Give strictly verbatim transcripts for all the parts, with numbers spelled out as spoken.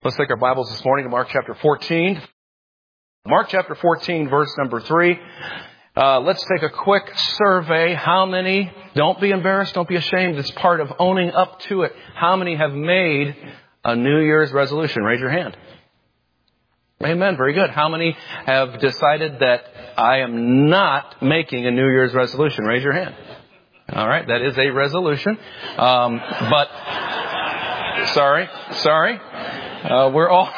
Let's take our Bibles this morning to Mark chapter fourteen. Mark chapter fourteen, verse number three. Uh, let's take a quick survey. How many, don't be embarrassed, don't be ashamed. It's part of owning up to it. How many have made a New Year's resolution? Raise your hand. Amen. Very good. How many have decided that I am not making a New Year's resolution? Raise your hand. All right. That is a resolution. Um, but, sorry, sorry. Uh, we're all,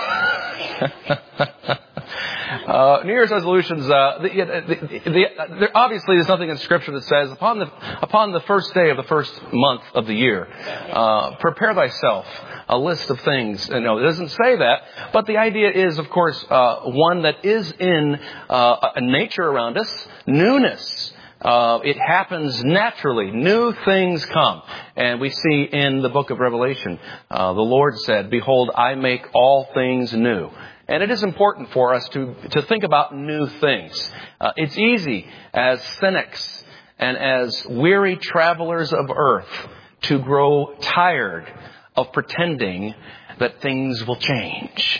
uh, New Year's resolutions, uh, the, the, the, there, obviously there's nothing in Scripture that says upon the, upon the first day of the first month of the year, uh, prepare thyself a list of things. You know, it doesn't say that, but the idea is, of course, uh, one that is in, uh, a nature around us, newness. Uh, it happens naturally. New things come. And we see in the book of Revelation, uh, the Lord said, "Behold, I make all things new." And it is important for us to, to think about new things. Uh, it's easy as cynics and as weary travelers of earth to grow tired of pretending that things will change.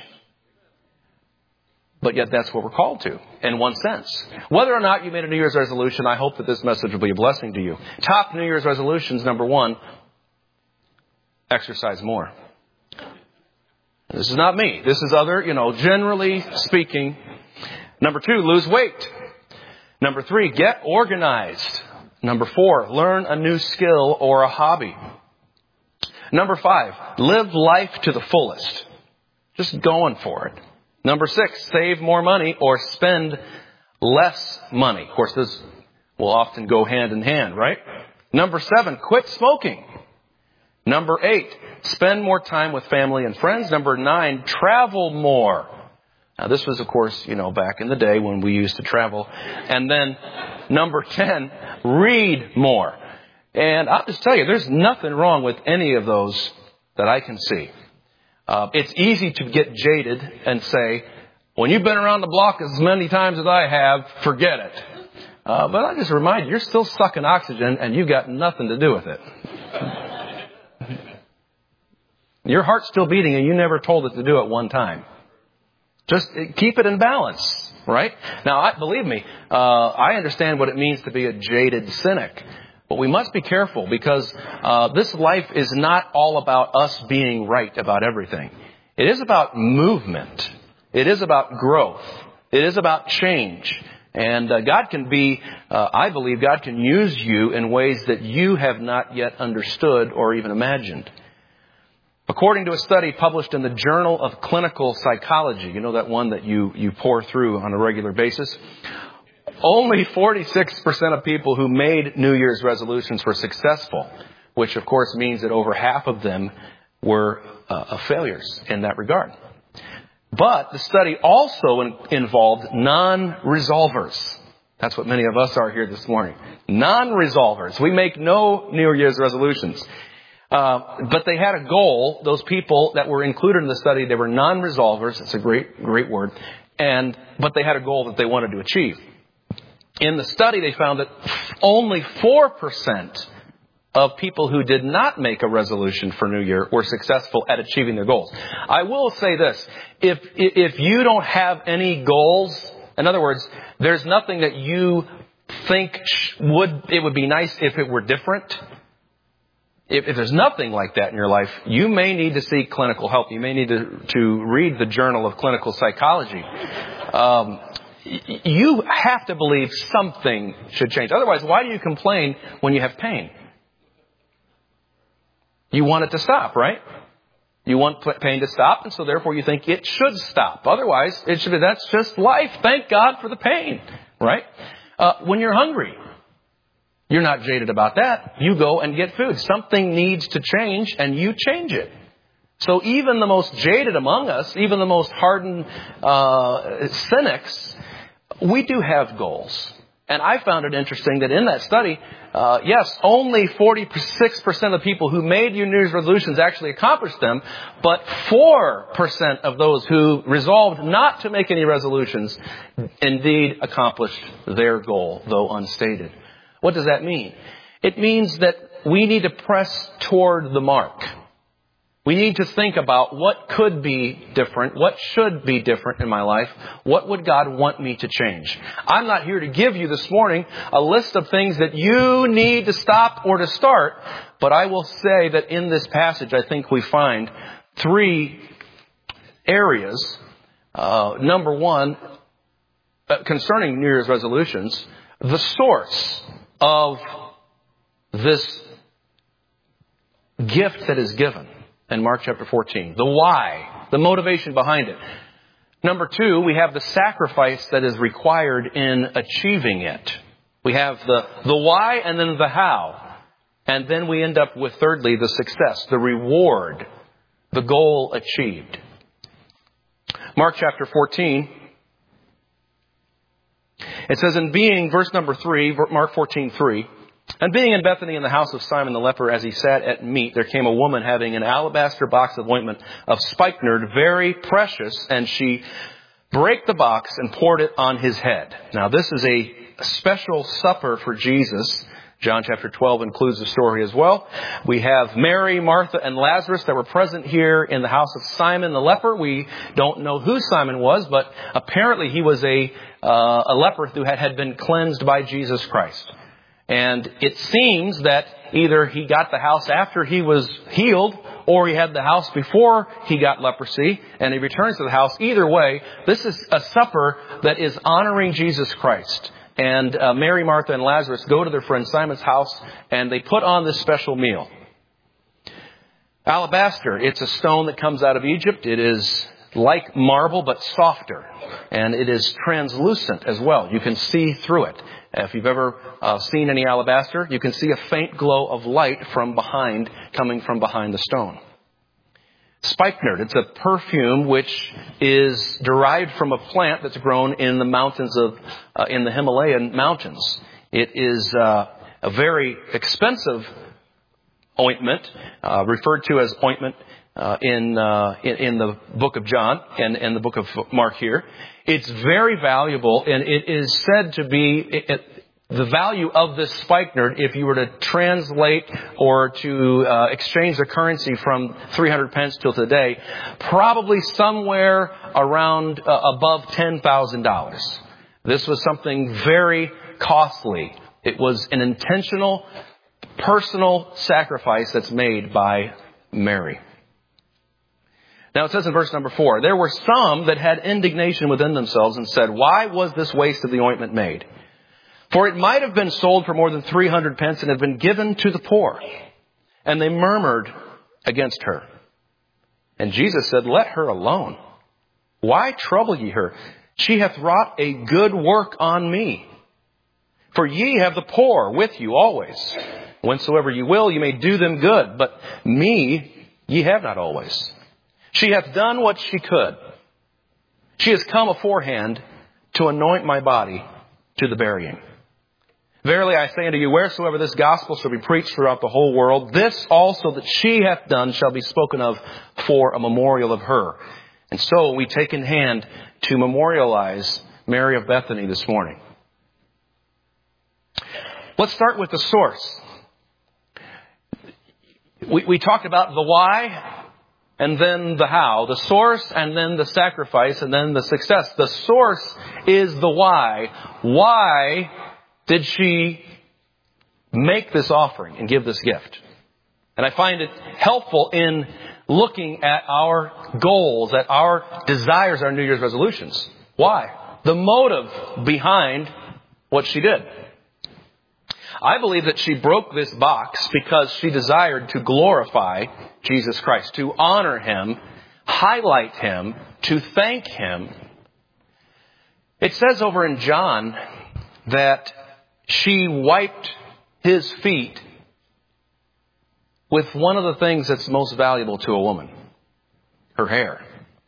But yet that's what we're called to, in one sense. Whether or not you made a New Year's resolution, I hope that this message will be a blessing to you. Top New Year's resolutions, number one, exercise more. This is not me. This is other, you know, generally speaking. Number two, lose weight. Number three, get organized. Number four, learn a new skill or a hobby. Number five, live life to the fullest. Just going for it. Number six, save more money or spend less money. Of course, this will often go hand in hand, right? Number seven, quit smoking. Number eight, spend more time with family and friends. Number nine, travel more. Now, this was, of course, you know, back in the day when we used to travel. And then number ten, read more. And I'll just tell you, there's nothing wrong with any of those that I can see. Uh, it's easy to get jaded and say, when you've been around the block as many times as I have, forget it. Uh, but I just remind you, you're still sucking oxygen and you've got nothing to do with it. Your heart's still beating and you never told it to do it one time. Just keep it in balance, right? Now, I, believe me, uh, I understand what it means to be a jaded cynic. But we must be careful because uh, this life is not all about us being right about everything. It is about movement. It is about growth. It is about change. And uh, God can be, uh, I believe God can use you in ways that you have not yet understood or even imagined. According to a study published in the Journal of Clinical Psychology, you know that one that you, you pour through on a regular basis, only forty-six percent of people who made New Year's resolutions were successful, which of course means that over half of them were uh, failures in that regard. But the study also in, involved non-resolvers. That's what many of us are here this morning. Non-resolvers. We make no New Year's resolutions. Uh, but they had a goal. Those people that were included in the study, they were non-resolvers. It's a great, great word. And, but they had a goal that they wanted to achieve. In the study, they found that only four percent of people who did not make a resolution for New Year were successful at achieving their goals. I will say this. If, if you don't have any goals, in other words, there's nothing that you think would, it would be nice if it were different. If, if there's nothing like that in your life, you may need to seek clinical help. You may need to, to read the Journal of Clinical Psychology. Um, You have to believe something should change. Otherwise, why do you complain when you have pain? You want it to stop, right? You want pain to stop, and so therefore you think it should stop. Otherwise, it should be, that's just life. Thank God for the pain, right? Uh, when you're hungry, you're not jaded about that. You go and get food. Something needs to change, and you change it. So even the most jaded among us, even the most hardened uh, cynics, we do have goals. And I found it interesting that in that study, uh, yes, only forty-six percent of the people who made New Year's resolutions actually accomplished them, but four percent of those who resolved not to make any resolutions indeed accomplished their goal, though unstated. What does that mean? It means that we need to press toward the mark. We need to think about what could be different, what should be different in my life, what would God want me to change. I'm not here to give you this morning a list of things that you need to stop or to start, but I will say that in this passage I think we find three areas. Uh, number one, uh, concerning New Year's resolutions, the source of this gift that is given. In Mark chapter fourteen. The why. The motivation behind it. Number two, we have the sacrifice that is required in achieving it. We have the, the why and then the how. And then we end up with, thirdly, the success, the reward, the goal achieved. Mark chapter fourteen. It says in being, verse number three, Mark fourteen three. And being in Bethany in the house of Simon the leper, as he sat at meat, there came a woman having an alabaster box of ointment of spikenard, very precious, and she brake the box and poured it on his head. Now, this is a special supper for Jesus. John chapter twelve includes the story as well. We have Mary, Martha, and Lazarus that were present here in the house of Simon the leper. We don't know who Simon was, but apparently he was a, uh, a leper who had, had been cleansed by Jesus Christ. And it seems that either he got the house after he was healed, or he had the house before he got leprosy, and he returns to the house. Either way, this is a supper that is honoring Jesus Christ. And uh, Mary, Martha, and Lazarus go to their friend Simon's house, and they put on this special meal. Alabaster, it's a stone that comes out of Egypt. It is like marble, but softer. And it is translucent as well. You can see through it. If you've ever uh, seen any alabaster, you can see a faint glow of light from behind, coming from behind the stone. Spikenard, it's a perfume which is derived from a plant that's grown in the mountains of, uh, in the Himalayan mountains. It is uh, a very expensive ointment, uh, referred to as ointment uh, in, uh, in in the book of John and, and the book of Mark here. It's very valuable, and it is said to be it, it, the value of this spikenard, if you were to translate or to uh, exchange the currency from three hundred pence till today, probably somewhere around uh, above ten thousand dollars. This was something very costly. It was an intentional, personal sacrifice that's made by Mary. Now it says in verse number four, there were some that had indignation within themselves and said, why was this waste of the ointment made? For it might have been sold for more than three hundred pence and have been given to the poor. And they murmured against her. And Jesus said, let her alone. Why trouble ye her? She hath wrought a good work on me. For ye have the poor with you always. Whensoever ye will, ye may do them good. But me ye have not always. She hath done what she could. She has come aforehand to anoint my body to the burying. Verily I say unto you, wheresoever this gospel shall be preached throughout the whole world, this also that she hath done shall be spoken of for a memorial of her. And so we take in hand to memorialize Mary of Bethany this morning. Let's start with the source. We, we talked about the why and then the how. The source and then the sacrifice and then the success. The source is the why. Why did she make this offering and give this gift? And I find it helpful in looking at our goals, at our desires, our New Year's resolutions. Why? The motive behind what she did. I believe that she broke this box because she desired to glorify Jesus Christ, to honor Him, highlight Him, to thank Him. It says over in John that she wiped His feet with one of the things that's most valuable to a woman, her hair.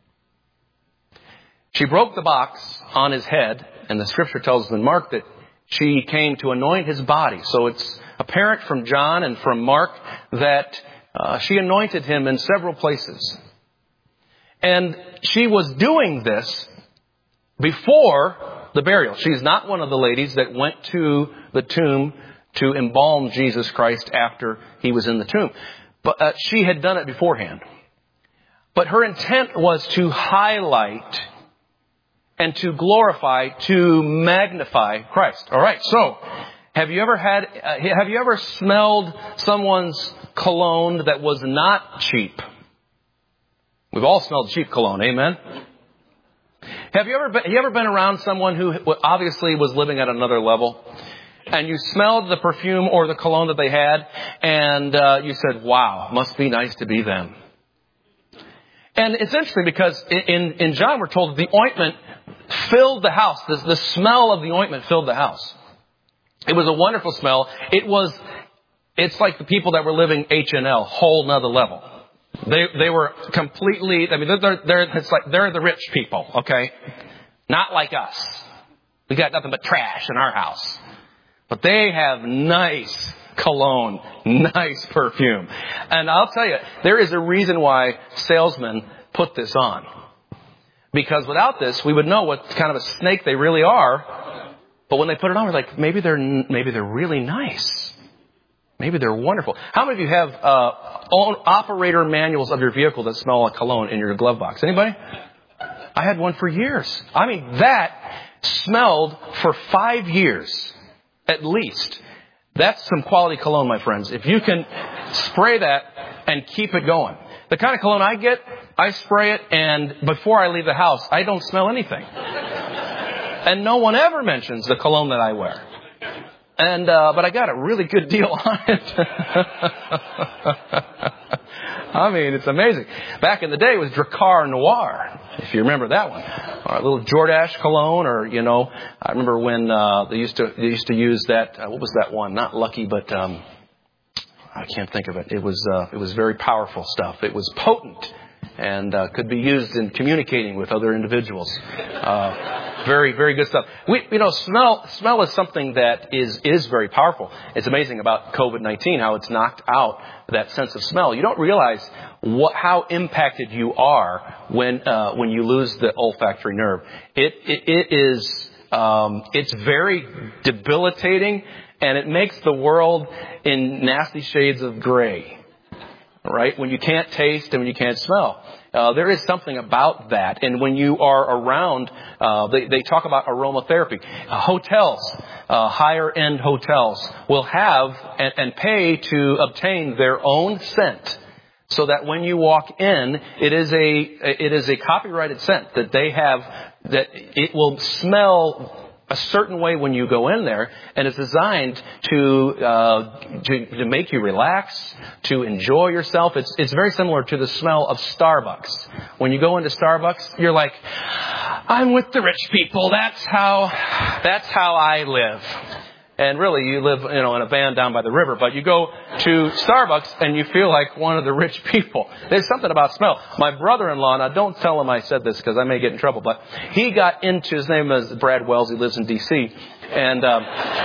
She broke the box on His head, and the Scripture tells us in Mark that she came to anoint His body. So it's apparent from John and from Mark that uh, she anointed Him in several places. And she was doing this before the burial. She's not one of the ladies that went to the tomb to embalm Jesus Christ after He was in the tomb. But uh, she had done it beforehand. But her intent was to highlight and to glorify, to magnify Christ. All right. So, have you ever had, uh, have you ever smelled someone's cologne that was not cheap? We've all smelled cheap cologne. Amen. Have you ever been, have you ever been around someone who obviously was living at another level? And you smelled the perfume or the cologne that they had, and uh, you said, wow, must be nice to be them. And it's interesting because in, in John we're told the ointment filled the house. The, the smell of the ointment filled the house. It was a wonderful smell. It was, it's like the people that were living H and L, whole nother level. They they were completely, I mean, they're, they're, it's like, they're the rich people, okay? Not like us. We got nothing but trash in our house. But they have nice cologne, nice perfume. And I'll tell you, there is a reason why salesmen put this on. Because without this, we would know what kind of a snake they really are. But when they put it on, we're like, maybe they're maybe they're really nice. Maybe they're wonderful. How many of you have uh, operator manuals of your vehicle that smell like cologne in your glove box? Anybody? I had one for years. I mean, that smelled for five years at least. That's some quality cologne, my friends. If you can spray that and keep it going. The kind of cologne I get, I spray it, and before I leave the house, I don't smell anything. And no one ever mentions the cologne that I wear. And uh, but I got a really good deal on it. I mean, it's amazing. Back in the day, it was Drakkar Noir, if you remember that one. Or a little Jordache cologne, or you know, I remember when uh, they used to they used to use that. Uh, what was that one? Not Lucky, but um, I can't think of it. It was uh, it was very powerful stuff. It was potent and uh, could be used in communicating with other individuals. Uh, Very, very good stuff. We, you know, smell, smell is something that is, is very powerful. It's amazing about covid nineteen, how it's knocked out that sense of smell. You don't realize what, how impacted you are when, uh, when you lose the olfactory nerve. It, it, it is, um, it's very debilitating, and it makes the world in nasty shades of gray. Right? When you can't taste and when you can't smell. Uh, there is something about that. And when you are around, uh, they, they talk about aromatherapy. Uh, hotels, uh, higher end hotels will have and, and pay to obtain their own scent. So that when you walk in, it is a, it is a copyrighted scent that they have, that it will smell a certain way when you go in there, and it's designed to, uh, to to make you relax, to enjoy yourself. It's it's very similar to the smell of Starbucks. When you go into Starbucks, you're like, I'm with the rich people. That's how that's how I live. And really, you live, you know, in a van down by the river, but you go to Starbucks and you feel like one of the rich people. There's something about smell. My brother-in-law, now don't tell him I said this because I may get in trouble, but he got into, his name is Brad Wells, he lives in D C, and um,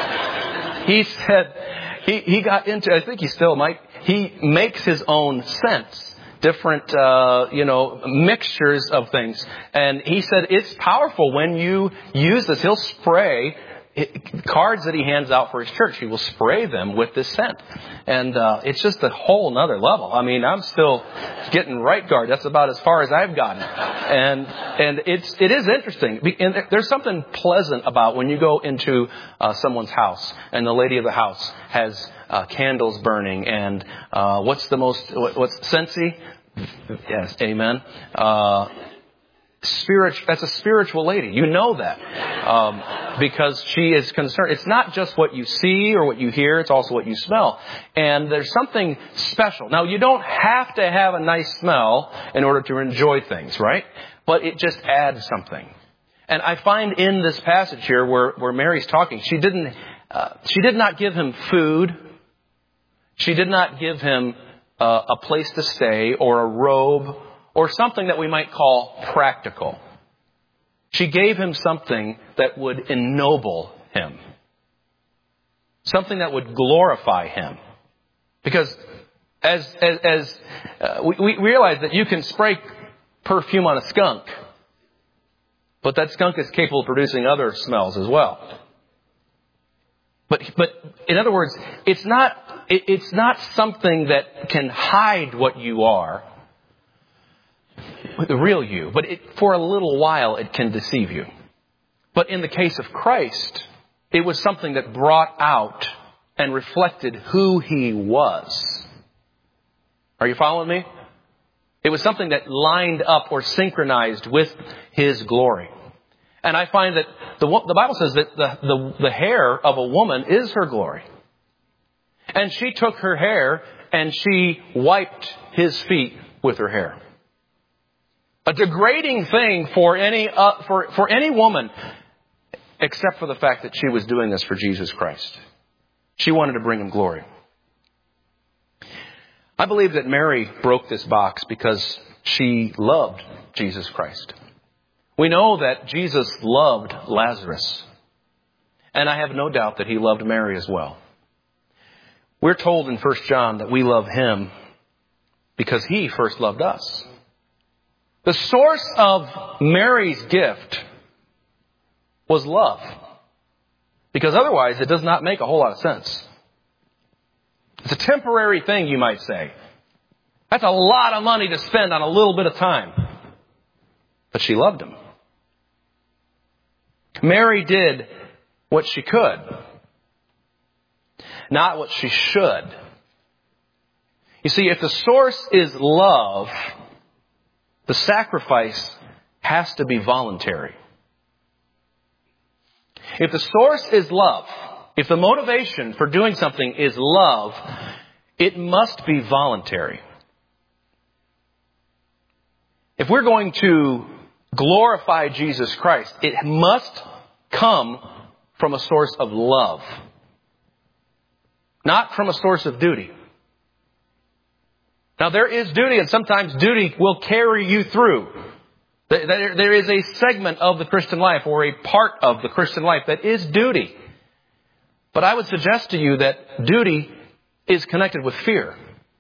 he said, he, he got into, I think he still might, he makes his own scents. Different, uh, you know, mixtures of things. And he said it's powerful when you use this. He'll spray It, cards that he hands out for his church, he will spray them with this scent. And uh, it's just a whole nother level. I mean, I'm still getting right guard. That's about as far as I've gotten. And and it's it is interesting. And there's something pleasant about when you go into uh, someone's house and the lady of the house has uh, candles burning. And uh, what's the most, what, what's Scentsy? Yes, amen. Uh Spiritual, that's a spiritual lady. You know that. Um, because she is concerned. It's not just what you see or what you hear. It's also what you smell. And there's something special. Now, you don't have to have a nice smell in order to enjoy things, right? But it just adds something. And I find in this passage here where, where Mary's talking, she didn't, uh, she did not give him food. She did not give him uh, a place to stay or a robe, or something that we might call practical. She gave him something that would ennoble him. Something that would glorify him. Because as as, as uh, we, we realize that you can spray perfume on a skunk, but that skunk is capable of producing other smells as well. But but in other words, it's not it, it's not something that can hide what you are. the real you. But it, for a little while, it can deceive you. But in the case of Christ, it was something that brought out and reflected who He was. Are you following me? It was something that lined up or synchronized with His glory. And I find that the, the Bible says that the, the, the hair of a woman is her glory. And she took her hair and she wiped His feet with her hair. A degrading thing for any, uh, for, for any woman, except for the fact that she was doing this for Jesus Christ. She wanted to bring Him glory. I believe that Mary broke this box because she loved Jesus Christ. We know that Jesus loved Lazarus. And I have no doubt that He loved Mary as well. We're told in First John that we love Him because He first loved us. The source of Mary's gift was love. Because otherwise it does not make a whole lot of sense. It's a temporary thing, you might say. That's a lot of money to spend on a little bit of time. But she loved Him. Mary did what she could, not what she should. You see, if the source is love, the sacrifice has to be voluntary. If the source is love, if the motivation for doing something is love, it must be voluntary. If we're going to glorify Jesus Christ, it must come from a source of love, not from a source of duty. Now, there is duty, and sometimes duty will carry you through. There is a segment of the Christian life, or a part of the Christian life, that is duty. But I would suggest to you that duty is connected with fear.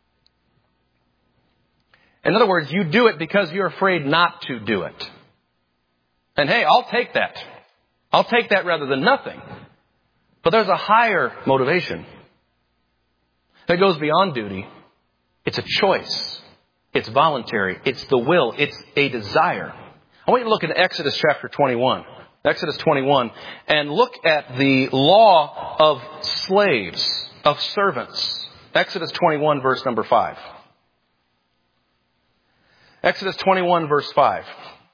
In other words, you do it because you're afraid not to do it. And hey, I'll take that. I'll take that rather than nothing. But there's a higher motivation that goes beyond duty. It's a choice. It's voluntary. It's the will. It's a desire. I want you to look at Exodus chapter twenty-one. Exodus twenty-one. And look at the law of slaves, of servants. Exodus twenty-one, verse number five. Exodus twenty-one, verse five.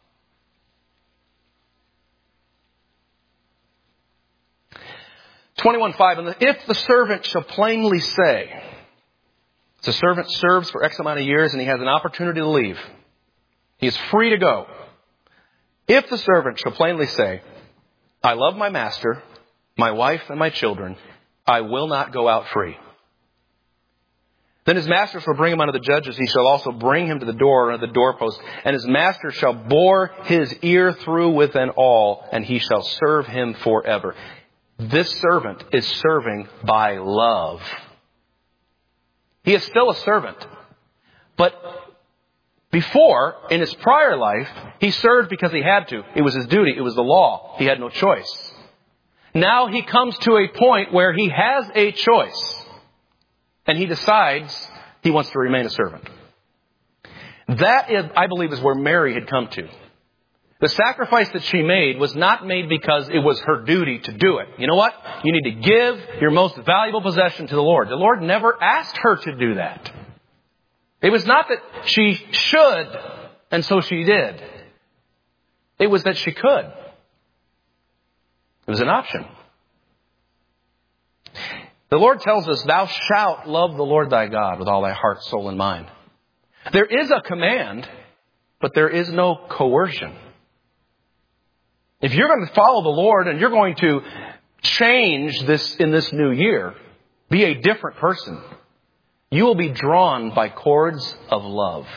twenty-one five. And if the servant shall plainly say, the servant serves for X amount of years and he has an opportunity to leave. He is free to go. If the servant shall plainly say, I love my master, my wife, and my children, I will not go out free. Then his master shall bring him unto the judges. He shall also bring him to the door or the doorpost. And his master shall bore his ear through with an awl, and he shall serve him forever. This servant is serving by love. He is still a servant. But before, in his prior life, he served because he had to. It was his duty. It was the law. He had no choice. Now he comes to a point where he has a choice. And he decides he wants to remain a servant. That, is, I believe, is where Mary had come to. The sacrifice that she made was not made because it was her duty to do it. You know what? You need to give your most valuable possession to the Lord. The Lord never asked her to do that. It was not that she should, and so she did. It was that she could. It was an option. The Lord tells us, thou shalt love the Lord thy God with all thy heart, soul, and mind. There is a command, but there is no coercion. If you're going to follow the Lord and you're going to change this in this new year, be a different person, you will be drawn by cords of love.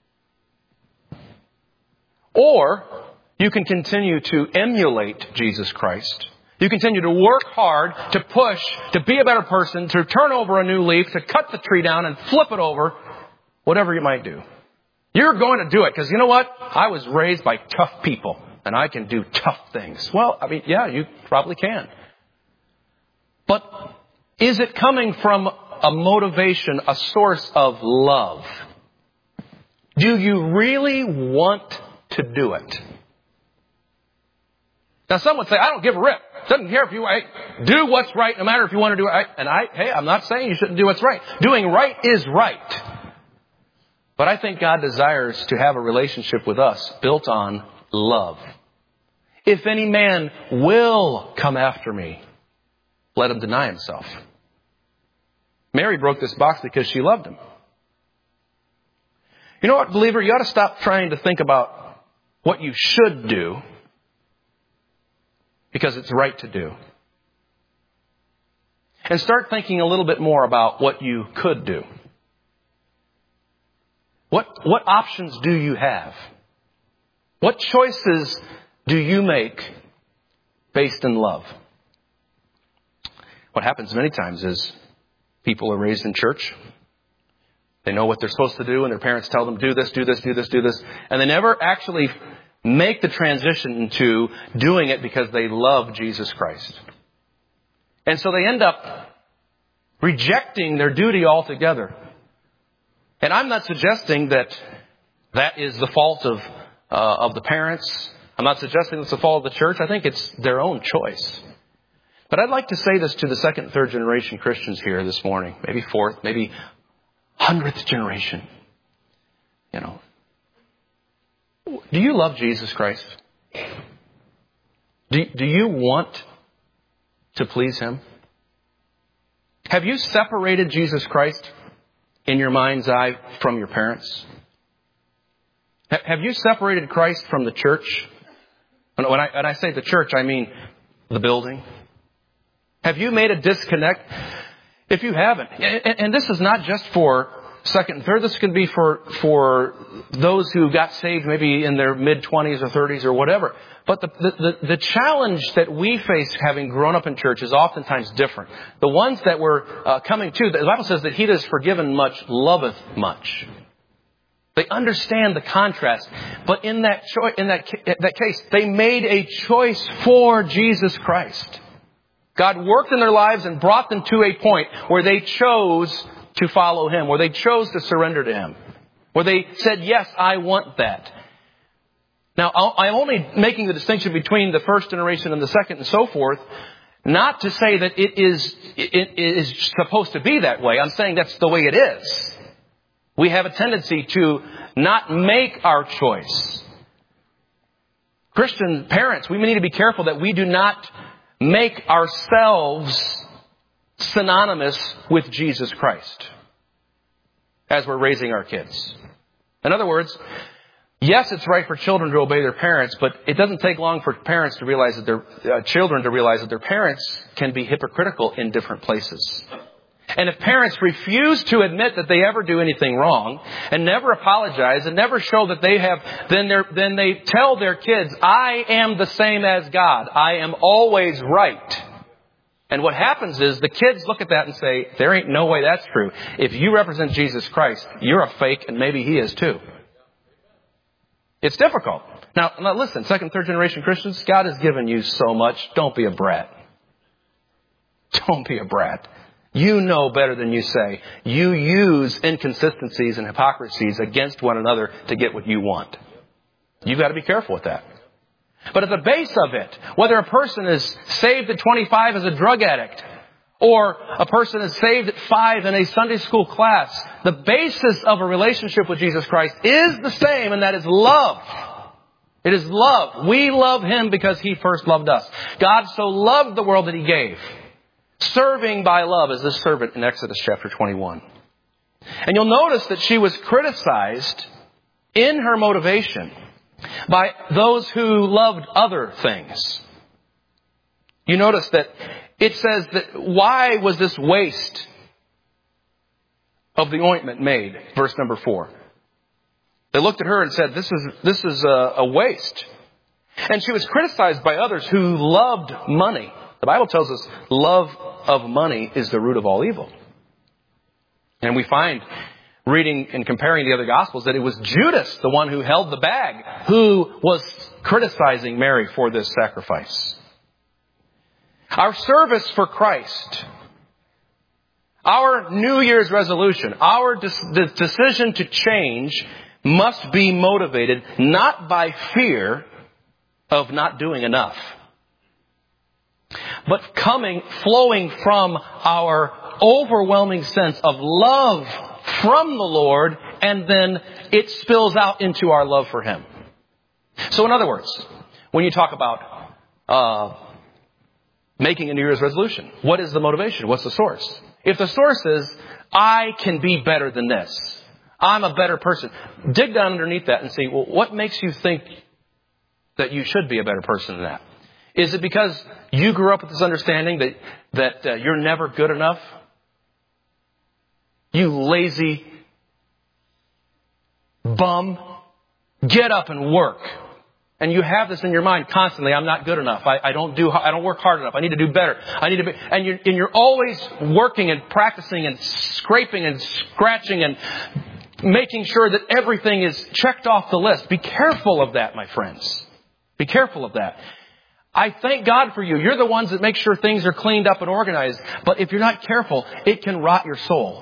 Or you can continue to emulate Jesus Christ. You continue to work hard, to push, to be a better person, to turn over a new leaf, to cut the tree down and flip it over, whatever you might do. You're going to do it because you know what? I was raised by tough people and I can do tough things. Well, I mean, yeah, you probably can. But is it coming from a motivation, a source of love? Do you really want to do it? Now, some would say, I don't give a rip. Doesn't care if you I, do what's right, no matter if you want to do it. I, and I, hey, I'm not saying you shouldn't do what's right. Doing right is right. But I think God desires to have a relationship with us built on love. If any man will come after me, let him deny himself. Mary broke this box because she loved him. You know what, believer? You ought to stop trying to think about what you should do because it's right to do. And start thinking a little bit more about what you could do. What, what options do you have? What choices do you make based in love? What happens many times is people are raised in church. They know what they're supposed to do, and their parents tell them, do this, do this, do this, do this. And they never actually make the transition into doing it because they love Jesus Christ. And so they end up rejecting their duty altogether. And I'm not suggesting that that is the fault of uh, of the parents. I'm not suggesting it's the fault of the church. I think it's their own choice. But I'd like to say this to the second, third generation Christians here this morning. Maybe fourth, maybe hundredth generation. You know. Do you love Jesus Christ? Do, do you want to please Him? Have you separated Jesus Christ in your mind's eye from your parents? Have you separated Christ from the church? When I, when I say the church, I mean the building. Have you made a disconnect? If you haven't, and, and this is not just for second and third, this can be for, for those who got saved maybe in their mid-twenties or thirties or whatever. But the, the, the challenge that we face having grown up in church is oftentimes different. The ones that we're uh, coming to, the Bible says that he that is forgiven much loveth much. They understand the contrast. But in that cho- in that, ca- that case, they made a choice for Jesus Christ. God worked in their lives and brought them to a point where they chose to follow Him, where they chose to surrender to Him, where they said, yes, I want that. Now, I'm only making the distinction between the first generation and the second and so forth, not to say that it is, it is supposed to be that way. I'm saying that's the way it is. We have a tendency to not make our choice. Christian parents, we need to be careful that we do not make ourselves synonymous with Jesus Christ as we're raising our kids. In other words, yes, it's right for children to obey their parents, but it doesn't take long for parents to realize that their uh, children to realize that their parents can be hypocritical in different places. And if parents refuse to admit that they ever do anything wrong and never apologize and never show that they have, then they then they tell their kids, I am the same as God. I am always right. And what happens is the kids look at that and say, there ain't no way that's true. If you represent Jesus Christ, you're a fake and maybe He is too. It's difficult. Now, now listen, second, third generation Christians, God has given you so much. Don't be a brat. Don't be a brat. You know better than you say. You use inconsistencies and hypocrisies against one another to get what you want. You've got to be careful with that. But at the base of it, whether a person is saved at twenty-five as a drug addict, or a person is saved at five in a Sunday school class, the basis of a relationship with Jesus Christ is the same, and that is love. It is love. We love Him because He first loved us. God so loved the world that He gave. Serving by love as this servant in Exodus chapter twenty-one. And you'll notice that she was criticized in her motivation by those who loved other things. You notice that it says that why was this waste of the ointment made? Verse number four. They looked at her and said, this is, this is a, a waste. And she was criticized by others who loved money. The Bible tells us love of money is the root of all evil. And we find, reading and comparing the other Gospels, that it was Judas, the one who held the bag, who was criticizing Mary for this sacrifice. Our service for Christ, our New Year's resolution, our de- the decision to change must be motivated not by fear of not doing enough, but coming, flowing from our overwhelming sense of love from the Lord, and then it spills out into our love for Him. So in other words, when you talk about uh, making a New Year's resolution, what is the motivation? What's the source? If the source is, I can be better than this, I'm a better person, dig down underneath that and see, well, what makes you think that you should be a better person than that? Is it because you grew up with this understanding that, that uh, you're never good enough? You lazy bum, get up and work. And you have this in your mind constantly. I'm not good enough. I, I don't do. I don't work hard enough. I need to do better. I need to be. And you're, and you're always working and practicing and scraping and scratching and making sure that everything is checked off the list. Be careful of that, my friends. Be careful of that. I thank God for you. You're the ones that make sure things are cleaned up and organized. But if you're not careful, it can rot your soul.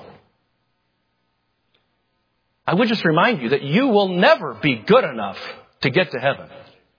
I would just remind you that you will never be good enough to get to heaven.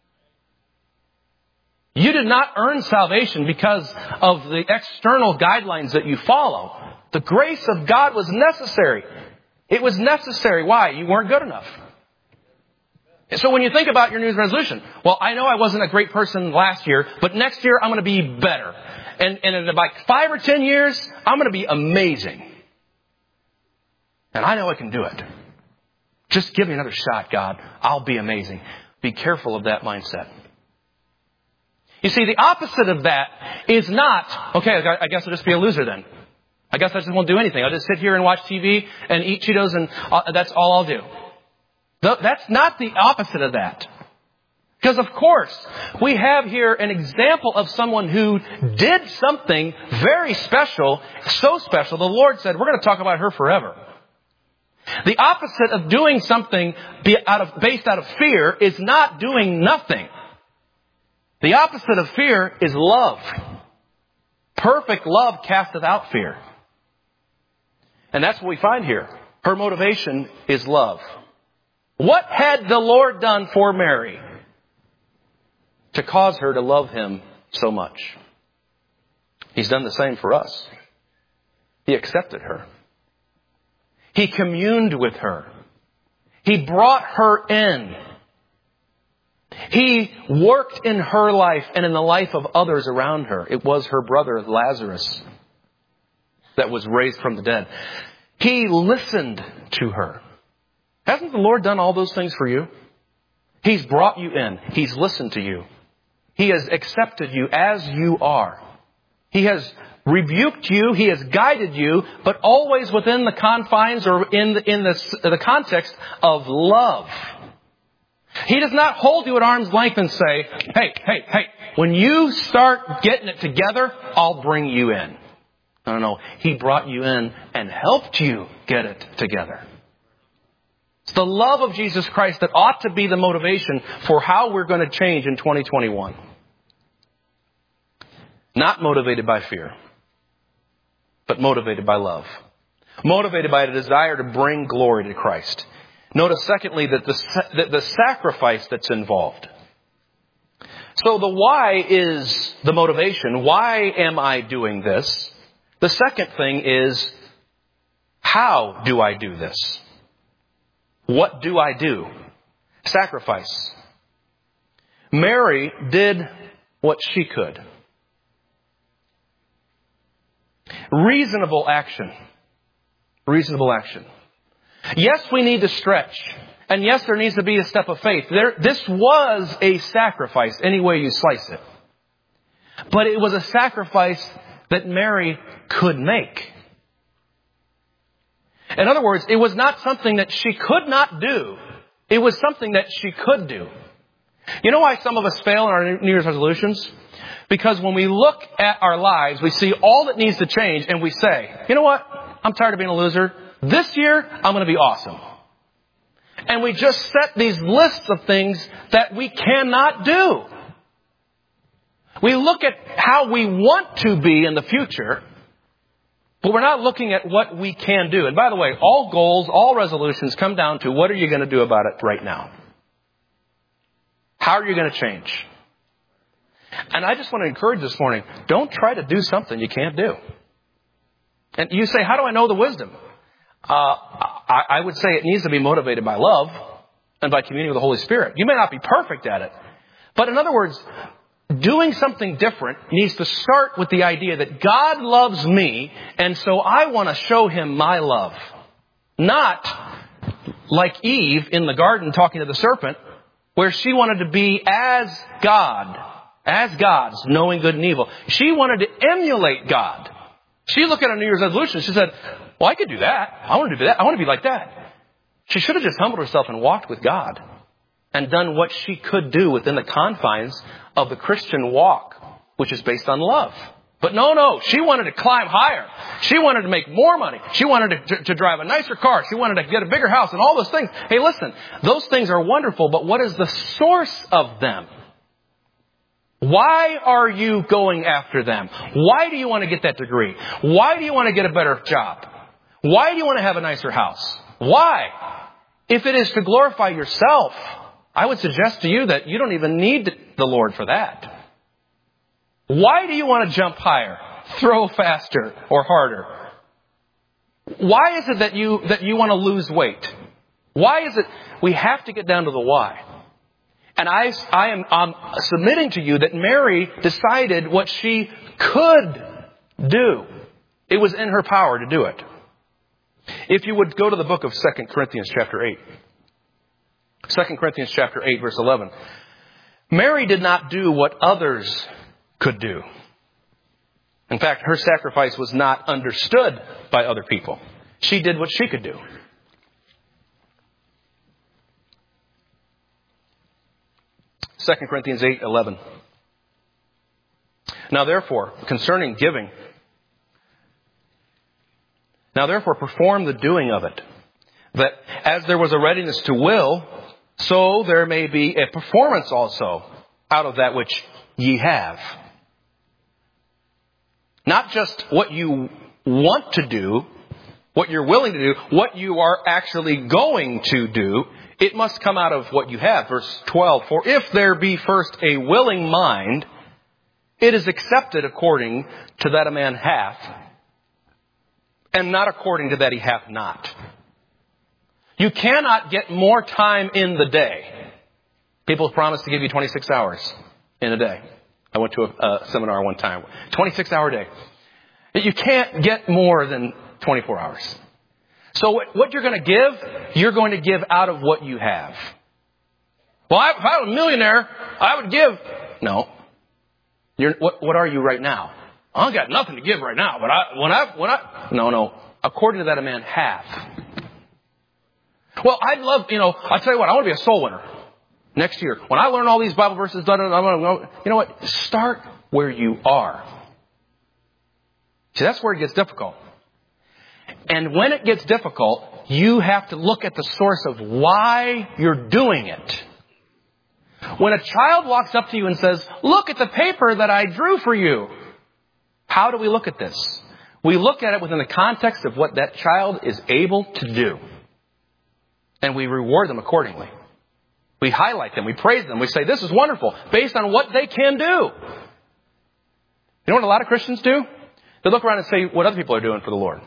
You did not earn salvation because of the external guidelines that you follow. The grace of God was necessary. It was necessary. Why? You weren't good enough. So when you think about your New Year's resolution, well, I know I wasn't a great person last year, but next year I'm going to be better. And, and in about five or ten years, I'm going to be amazing. And I know I can do it. Just give me another shot, God. I'll be amazing. Be careful of that mindset. You see, the opposite of that is not, okay, I guess I'll just be a loser then. I guess I just won't do anything. I'll just sit here and watch T V and eat Cheetos and uh, that's all I'll do. That's not the opposite of that. Because of course, we have here an example of someone who did something very special, so special, the Lord said, we're going to talk about her forever. The opposite of doing something out of, based out of fear is not doing nothing. The opposite of fear is love. Perfect love casteth out fear. And that's what we find here. Her motivation is love. What had the Lord done for Mary to cause her to love Him so much? He's done the same for us. He accepted her. He communed with her. He brought her in. He worked in her life and in the life of others around her. It was her brother Lazarus that was raised from the dead. He listened to her. Hasn't the Lord done all those things for you? He's brought you in. He's listened to you. He has accepted you as you are. He has rebuked you. He has guided you, but always within the confines or in the, in the, the context of love. He does not hold you at arm's length and say, hey, hey, hey, when you start getting it together, I'll bring you in. No, no, no. He brought you in and helped you get it together. It's the love of Jesus Christ that ought to be the motivation for how we're going to change in twenty twenty-one. Not motivated by fear, but motivated by love. Motivated by a desire to bring glory to Christ. Notice, secondly, that the, that the sacrifice that's involved. So the why is the motivation. Why am I doing this? The second thing is, how do I do this? What do I do? Sacrifice. Mary did what she could. Reasonable action. Reasonable action. Yes, we need to stretch. And yes, there needs to be a step of faith. There, this was a sacrifice, any way you slice it. But it was a sacrifice that Mary could make. In other words, it was not something that she could not do. It was something that she could do. You know why some of us fail in our New Year's resolutions? Because when we look at our lives, we see all that needs to change and we say, you know what? I'm tired of being a loser. This year, I'm going to be awesome. And we just set these lists of things that we cannot do. We look at how we want to be in the future, But we're not looking at what we can do. And by the way, all goals, all resolutions come down to what are you going to do about it right now? How are you going to change? And I just want to encourage this morning, don't try to do something you can't do. And you say, how do I know the wisdom? Uh, I, I would say it needs to be motivated by love and by communion with the Holy Spirit. You may not be perfect at it. But in other words, doing something different needs to start with the idea that God loves me, and so I want to show Him my love. Not like Eve in the garden talking to the serpent, where she wanted to be as God, as God's, knowing good and evil. She wanted to emulate God. She looked at a New Year's resolution. She said, well, I could do that. I want to do that. I want to be like that. She should have just humbled herself and walked with God and done what she could do within the confines of the Christian walk, which is based on love. But no, no, she wanted to climb higher. She wanted to make more money. She wanted to, to, to drive a nicer car. She wanted to get a bigger house and all those things. Hey, listen, those things are wonderful, but what is the source of them? Why are you going after them? Why do you want to get that degree? Why do you want to get a better job? Why do you want to have a nicer house? Why? If it is to glorify yourself, I would suggest to you that you don't even need the Lord for that. Why do you want to jump higher, throw faster, or harder? Why is it that you that you want to lose weight? Why is it we have to get down to the why? And I, I am I'm submitting to you that Mary decided what she could do. It was in her power to do it. If you would go to the book of Second Corinthians chapter eight. Second Corinthians chapter eight, verse eleven. Mary did not do what others could do. In fact, her sacrifice was not understood by other people. She did what she could do. Second Corinthians eight, eleven. Now therefore, concerning giving, now therefore perform the doing of it, that as there was a readiness to will, so there may be a performance also out of that which ye have. Not just what you want to do, what you're willing to do, what you are actually going to do. It must come out of what you have. Verse twelve, for if there be first a willing mind, it is accepted according to that a man hath, and not according to that he hath not. You cannot get more time in the day. People promise to give you twenty-six hours in a day. I went to a, a seminar one time. twenty-six hour day. You can't get more than twenty-four hours. So what you're going to give, you're going to give out of what you have. Well, if I was a millionaire, I would give. No. You're, what, what are you right now? I got nothing to give right now, but I, when I, when I, no, no. According to that, a man hath. Well, I'd love, you know, I'll tell you what, I want to be a soul winner next year. When I learn all these Bible verses, I'm going to, you know what? Start where you are. See, that's where it gets difficult. And when it gets difficult, you have to look at the source of why you're doing it. When a child walks up to you and says, look at the paper that I drew for you. How do we look at this? We look at it within the context of what that child is able to do. And we reward them accordingly. We highlight them. We praise them. We say, this is wonderful, based on what they can do. You know what a lot of Christians do? They look around and say what other people are doing for the Lord.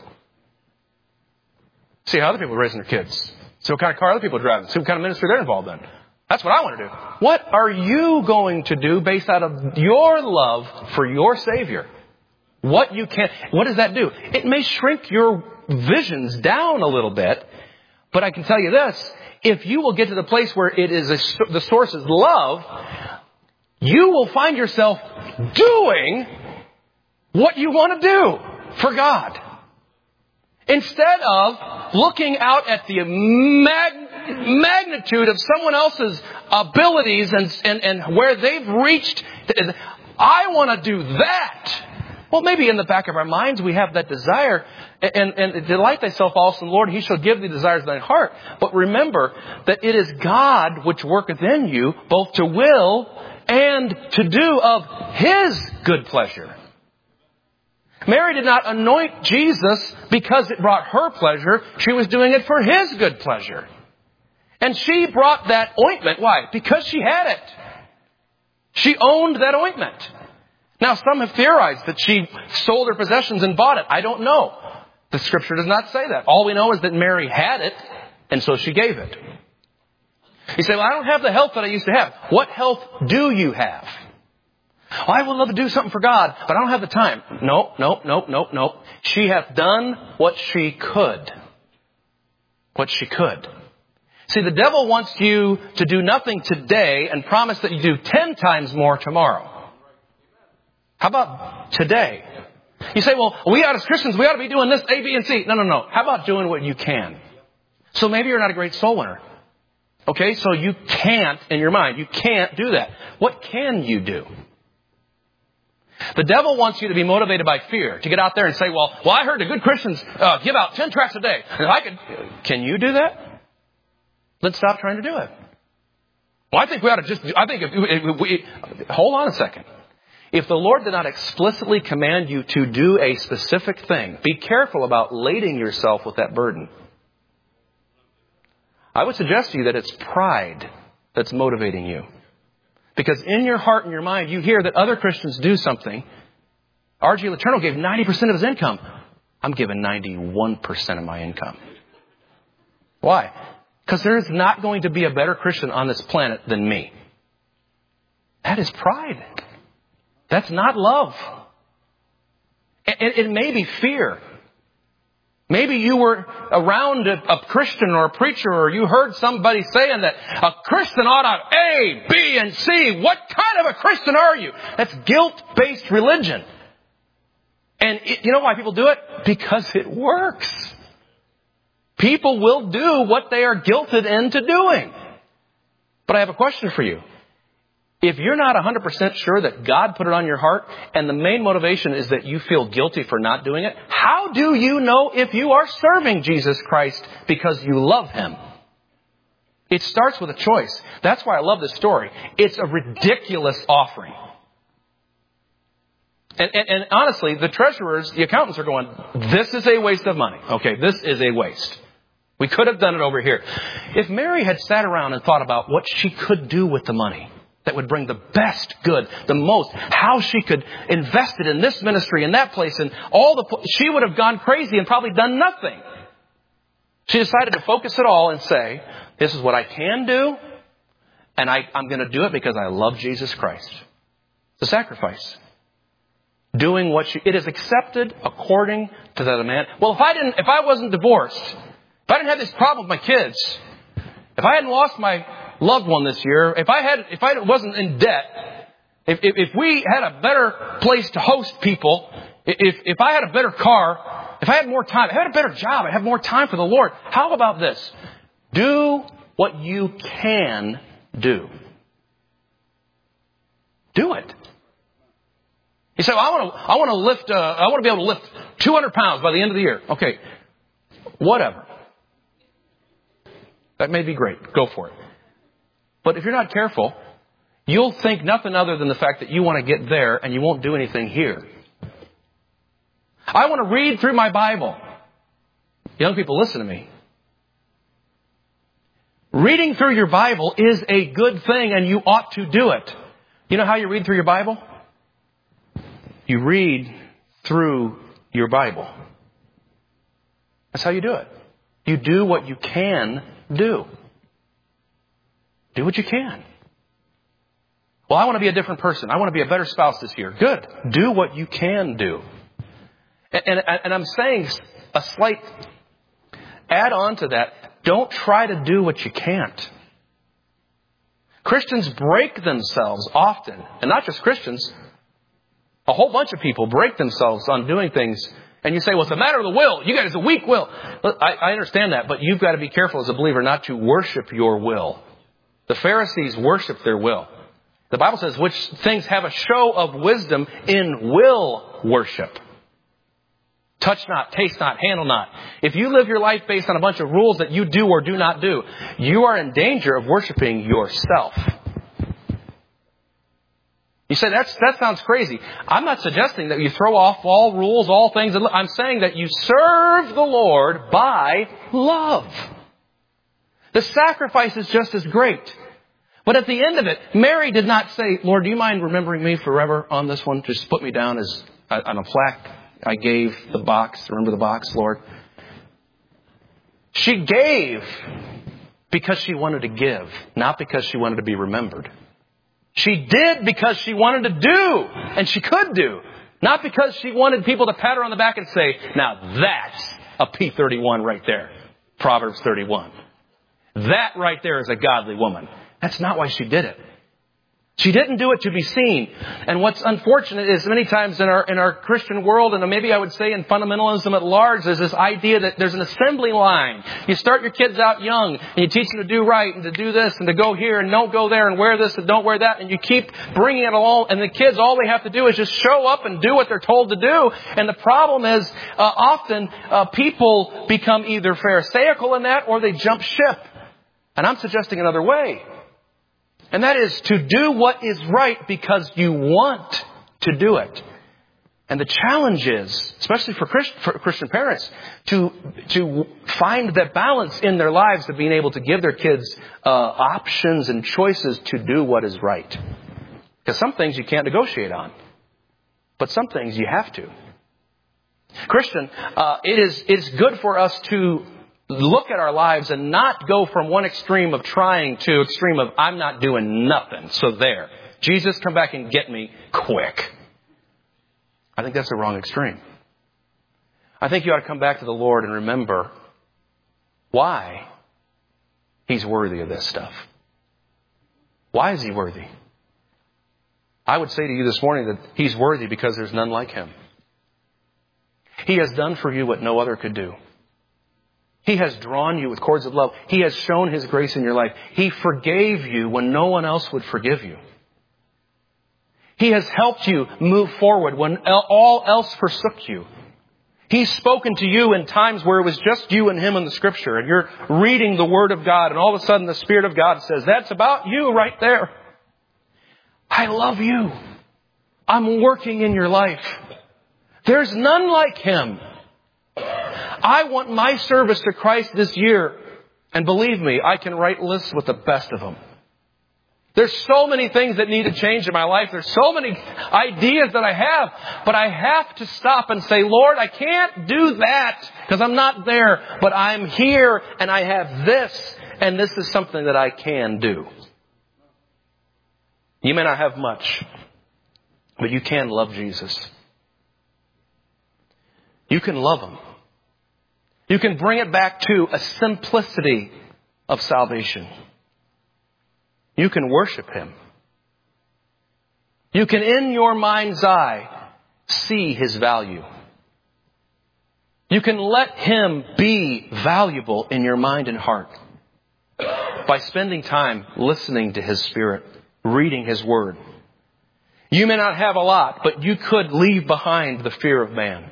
See how other people are raising their kids. See what kind of car other people are driving. See what kind of ministry they're involved in. That's what I want to do. What are you going to do based out of your love for your Savior? What you can, what does that do? It may shrink your visions down a little bit, but I can tell you this, if you will get to the place where it is a, the source is love, you will find yourself doing what you want to do for God. Instead of looking out at the mag- magnitude of someone else's abilities and, and, and where they've reached, I want to do that. Well, maybe in the back of our minds we have that desire, and, and delight thyself also in the Lord, He shall give thee desires of thine heart. But remember that it is God which worketh in you both to will and to do of His good pleasure. Mary did not anoint Jesus because it brought her pleasure. She was doing it for His good pleasure. And she brought that ointment. Why? Because she had it. She owned that ointment. Now, some have theorized that she sold her possessions and bought it. I don't know. The Scripture does not say that. All we know is that Mary had it, and so she gave it. You say, well, I don't have the health that I used to have. What health do you have? Well, I would love to do something for God, but I don't have the time. No, no, no, no, no. She hath done what she could. What she could. See, the devil wants you to do nothing today and promise that you do ten times more tomorrow. How about today? You say, well, we ought as Christians, we ought to be doing this A, B, and C. No, no, no. How about doing what you can? So maybe you're not a great soul winner. Okay, so you can't, in your mind, you can't do that. What can you do? The devil wants you to be motivated by fear, to get out there and say, well, well, I heard the good Christians uh, give out ten tracts a day. And if I could, can you do that? Let's stop trying to do it. Well, I think we ought to just, I think if, if we, hold on a second. If the Lord did not explicitly command you to do a specific thing, be careful about lading yourself with that burden. I would suggest to you that it's pride that's motivating you. Because in your heart and your mind, you hear that other Christians do something. R G Letourneau gave ninety percent of his income. I'm giving ninety-one percent of my income. Why? Because there is not going to be a better Christian on this planet than me. That is pride. That's not love. It, it may be fear. Maybe you were around a, a Christian or a preacher, or you heard somebody saying that a Christian ought to A, B, and C. What kind of a Christian are you? That's guilt-based religion. And it, you know why people do it? Because it works. People will do what they are guilted into doing. But I have a question for you. If you're not one hundred percent sure that God put it on your heart and the main motivation is that you feel guilty for not doing it, how do you know if you are serving Jesus Christ because you love Him? It starts with a choice. That's why I love this story. It's a ridiculous offering. And, and, and honestly, the treasurers, the accountants are going, this is a waste of money. Okay, this is a waste. We could have done it over here. If Mary had sat around and thought about what she could do with the money that would bring the best good, the most, how she could invest it in this ministry and that place and all the, she would have gone crazy and probably done nothing. She decided to focus it all and say, this is what I can do, and I, I'm going to do it because I love Jesus Christ. It's a sacrifice. Doing what she, it is accepted according to the demand. Well, if I didn't, if I wasn't divorced, if I didn't have this problem with my kids, if I hadn't lost my loved one this year, if I had, if I wasn't in debt, if, if, if we had a better place to host people, if, if I had a better car, if I had more time, if I had a better job, I have more time for the Lord. How about this? Do what you can do. Do it. You say, well, I want to, I want to lift, uh, I want to be able to lift two hundred pounds by the end of the year. Okay. Whatever. That may be great. Go for it. But if you're not careful, you'll think nothing other than the fact that you want to get there and you won't do anything here. I want to read through my Bible. Young people, listen to me. Reading through your Bible is a good thing and you ought to do it. You know how you read through your Bible? You read through your Bible. That's how you do it. You do what you can do. Do what you can. Well, I want to be a different person. I want to be a better spouse this year. Good. Do what you can do. And, and, and I'm saying a slight add on to that. Don't try to do what you can't. Christians break themselves often. And not just Christians. A whole bunch of people break themselves on doing things. And you say, well, it's a matter of the will. You guys have a weak will. I, I understand that. But you've got to be careful as a believer not to worship your will. The Pharisees worship their will. The Bible says which things have a show of wisdom in will worship. Touch not, taste not, handle not. If you live your life based on a bunch of rules that you do or do not do, you are in danger of worshiping yourself. You say, that's, that sounds crazy. I'm not suggesting that you throw off all rules, all things. I'm saying that you serve the Lord by love. The sacrifice is just as great. But at the end of it, Mary did not say, Lord, do you mind remembering me forever on this one? Just put me down as on a plaque I gave the box. Remember the box, Lord? She gave because she wanted to give, not because she wanted to be remembered. She did because she wanted to do, and she could do. Not because she wanted people to pat her on the back and say, now that's a P thirty-one right there. Proverbs thirty-one. That right there is a godly woman. That's not why she did it. She didn't do it to be seen. And what's unfortunate is many times in our in our Christian world, and maybe I would say in fundamentalism at large, there's this idea that there's an assembly line. You start your kids out young, and you teach them to do right, and to do this, and to go here, and don't go there, and wear this, and don't wear that, and you keep bringing it along, and the kids, all they have to do is just show up and do what they're told to do. And the problem is, uh, often uh, people become either pharisaical in that, or they jump ship. And I'm suggesting another way. And that is to do what is right because you want to do it. And the challenge is, especially for, Christ, for Christian parents, to to find that balance in their lives of being able to give their kids uh, options and choices to do what is right. Because some things you can't negotiate on. But some things you have to. Christian, uh, it is it's good for us to look at our lives and not go from one extreme of trying to extreme of I'm not doing nothing. So there. Jesus, come back and get me quick. I think that's the wrong extreme. I think you ought to come back to the Lord and remember why He's worthy of this stuff. Why is He worthy? I would say to you this morning that He's worthy because there's none like Him. He has done for you what no other could do. He has drawn you with cords of love. He has shown His grace in your life. He forgave you when no one else would forgive you. He has helped you move forward when all else forsook you. He's spoken to you in times where it was just you and Him in the Scripture, and you're reading the Word of God, and all of a sudden the Spirit of God says, that's about you right there. I love you. I'm working in your life. There's none like Him. I want my service to Christ this year. And believe me, I can write lists with the best of them. There's so many things that need to change in my life. There's so many ideas that I have. But I have to stop and say, Lord, I can't do that because I'm not there. But I'm here and I have this. And this is something that I can do. You may not have much, but you can love Jesus. You can love Him. You can bring it back to a simplicity of salvation. You can worship Him. You can, in your mind's eye, see His value. You can let Him be valuable in your mind and heart by spending time listening to His Spirit, reading His Word. You may not have a lot, but you could leave behind the fear of man.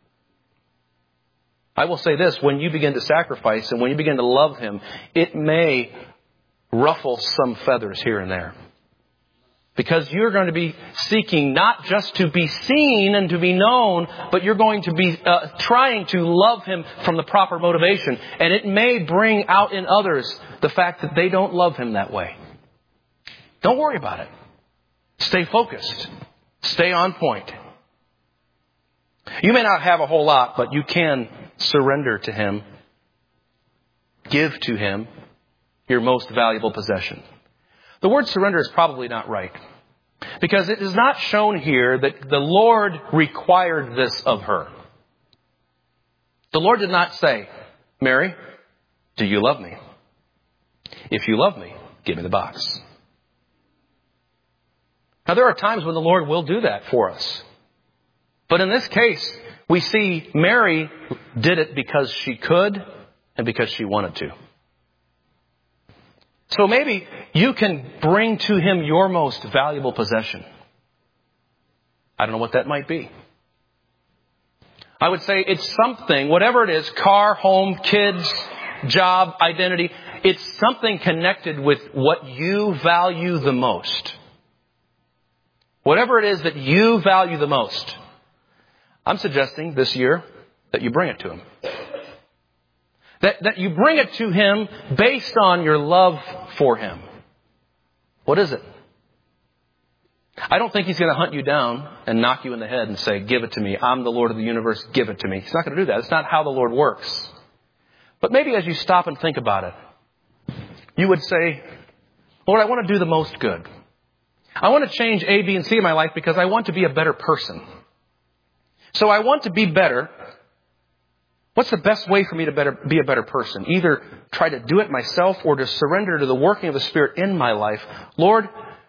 I will say this, when you begin to sacrifice and when you begin to love Him, it may ruffle some feathers here and there. Because you're going to be seeking not just to be seen and to be known, but you're going to be uh, trying to love Him from the proper motivation. And it may bring out in others the fact that they don't love Him that way. Don't worry about it. Stay focused. Stay on point. You may not have a whole lot, but you can surrender to Him. Give to Him your most valuable possession. The word surrender is probably not right. Because it is not shown here that the Lord required this of her. The Lord did not say, Mary, do you love me? If you love me, give me the box. Now there are times when the Lord will do that for us. But in this case, we see Mary did it because she could and because she wanted to. So maybe you can bring to Him your most valuable possession. I don't know what that might be. I would say it's something, whatever it is, car, home, kids, job, identity. It's something connected with what you value the most. Whatever it is that you value the most, I'm suggesting this year that you bring it to Him. That, that you bring it to Him based on your love for Him. What is it? I don't think He's going to hunt you down and knock you in the head and say, give it to me. I'm the Lord of the universe. Give it to me. He's not going to do that. It's not how the Lord works. But maybe as you stop and think about it, you would say, Lord, I want to do the most good. I want to change A, B, and C in my life because I want to be a better person. So I want to be better. What's the best way for me to better, be a better person? Either try to do it myself or to surrender to the working of the Spirit in my life. Lord,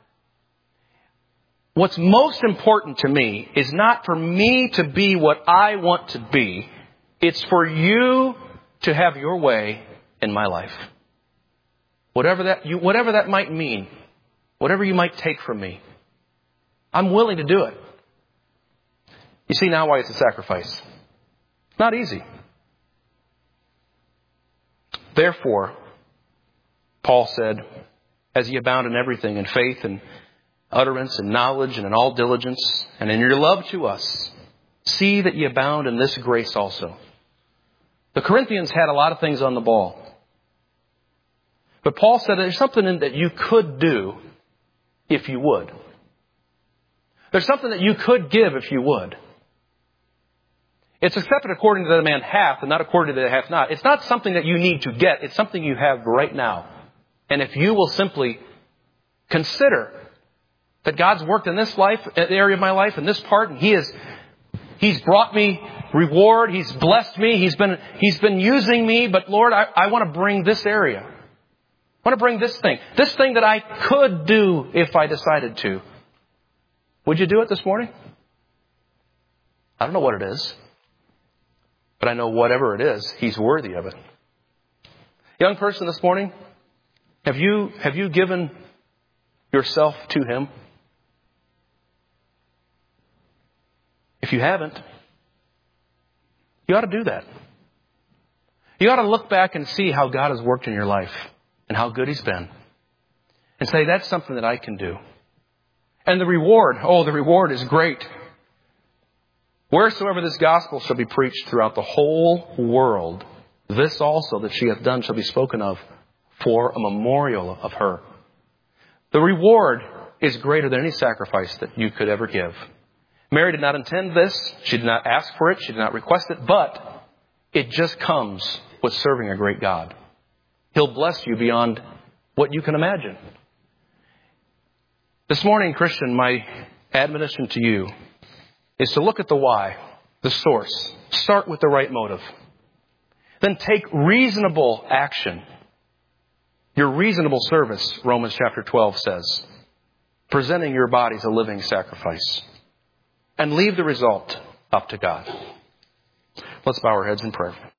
what's most important to me is not for me to be what I want to be. It's for you to have your way in my life. Whatever that, you, whatever that might mean, whatever you might take from me, I'm willing to do it. You see now why it's a sacrifice. It's not easy. Therefore, Paul said, as ye abound in everything, in faith and utterance and knowledge and in all diligence, and in your love to us, see that ye abound in this grace also. The Corinthians had a lot of things on the ball. But Paul said there's something in that you could do if you would. There's something that you could give if you would. It's accepted according to that a man hath and not according to that hath not. It's not something that you need to get. It's something you have right now. And if you will simply consider that God's worked in this life, area of my life, in this part, and He has, He's brought me reward. He's blessed me. He's been, He's been using me. But Lord, I, I want to bring this area. I want to bring this thing. This thing that I could do if I decided to. Would you do it this morning? I don't know what it is. But I know whatever it is, He's worthy of it. Young person this morning, have you, have you given yourself to Him? If you haven't, you ought to do that. You ought to look back and see how God has worked in your life and how good He's been. And say, that's something that I can do. And the reward, oh, the reward is great. Wheresoever this gospel shall be preached throughout the whole world, this also that she hath done shall be spoken of for a memorial of her. The reward is greater than any sacrifice that you could ever give. Mary did not intend this. She did not ask for it. She did not request it. But it just comes with serving a great God. He'll bless you beyond what you can imagine. This morning, Christian, my admonition to you is to look at the why, the source. Start with the right motive. Then take reasonable action. Your reasonable service, Romans chapter twelve says. Presenting your bodies a living sacrifice. And leave the result up to God. Let's bow our heads in prayer.